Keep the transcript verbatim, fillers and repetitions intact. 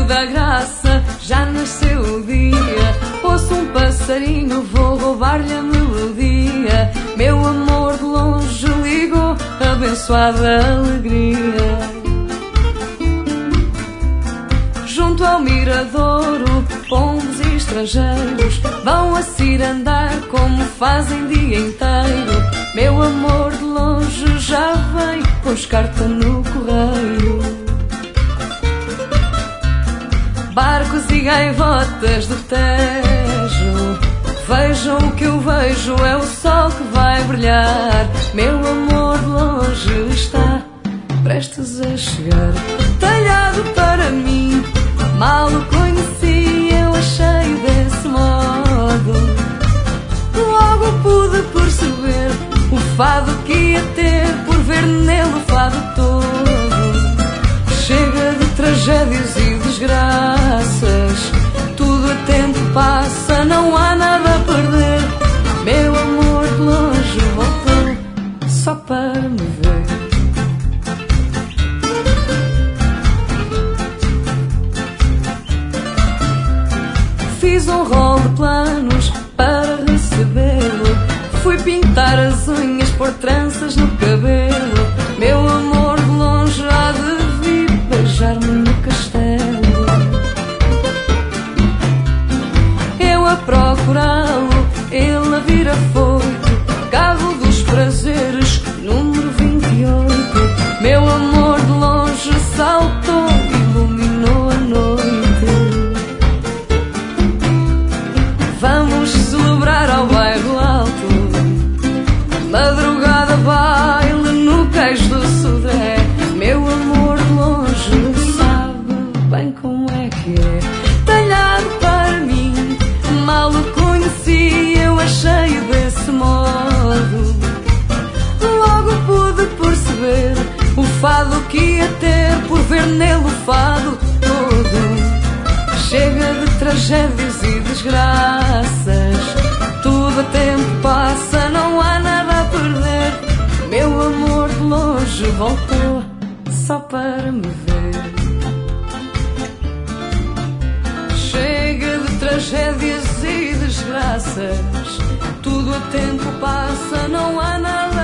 da graça, já nasceu o dia. Ouço um passarinho, vou roubar-lhe a melodia. Meu amor de longe ligou, abençoada alegria. Junto ao miradouro, pombos e estrangeiros vão a cirandar como fazem dia inteiro. Meu amor de longe já vem, pôs carta no correio. Barcos e gaivotas do Tejo, vejam o que eu vejo, é o sol que vai brilhar. Meu amor de longe está prestes a chegar. Talhado para mim, mal o conheci, eu achei desse modo. Logo pude perceber o fado que ia ter, por ver nele o fado todo. Chega de tragédias e desgraças, tudo a tempo passa, não há nada a perder. Meu amor de longe voltou só para me ver. Fiz um rol de planos para recebê-lo. Fui pintar as unhas, pôr tranças no cabelo. Meu amor de longe há de vir beijar-me no castelo. Eu a procurá-lo, ele a vir afoito. Carro dos prazeres, número vinte e oito. Meu amor de longe saltou, iluminou a noite. Vamos celebrar ao bairro alto, madrugada baile no cais do Sodré. Meu amor de longe sabe bem como é que é. Talhado para mim, mal o conheci, eu achei desse modo. Logo pude perceber o fado que ia ter, por ver nele o fado todo. Chega de tragédias e desgraças, tudo a tempo passa, não há nada a perder. Meu amor de longe voltou só para me ver. Chega de tragédias e desgraças, tudo a tempo passa, não há nada